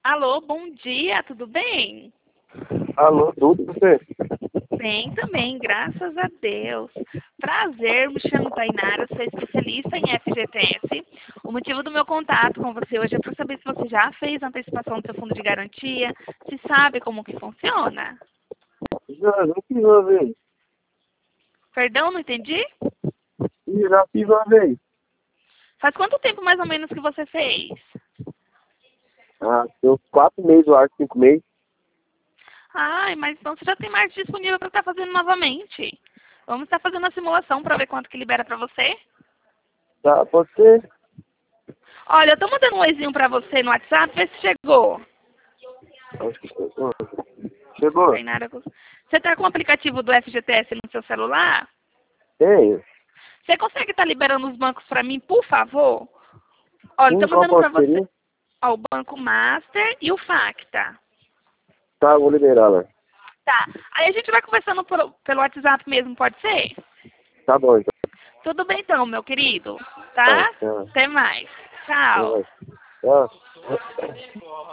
Alô, bom dia, tudo bem? Alô, tudo você? Bem também, graças a Deus. Prazer, me chamo Tainara, sou especialista em FGTS. O motivo do meu contato com você hoje é para saber se você já fez a antecipação do seu fundo de garantia, se sabe como que funciona. Já fiz uma vez. Perdão, não entendi? Já fiz uma vez. Faz quanto tempo mais ou menos que você fez? Tem uns 4 meses, eu acho, 5 meses. Ai, mas então você já tem margem disponível para estar fazendo novamente. Vamos estar fazendo a simulação para ver quanto que libera para você? Tá, pode ser? Olha, eu tô mandando um oizinho para você no WhatsApp, vê se chegou. Acho que chegou. Chegou? Tainara, você tá com o aplicativo do FGTS no seu celular? Tenho. Você consegue estar liberando os bancos para mim, por favor? Olha, Sim, estou qual mandando para pode você ser? ó, o Banco Master e o Facta. Tá, vou liberar lá. Tá. Aí a gente vai conversando pelo WhatsApp mesmo, pode ser? Tá bom, então. Tudo bem então, meu querido. Tá, Tá? tchau. Até mais. Tchau. Tchau. Tchau.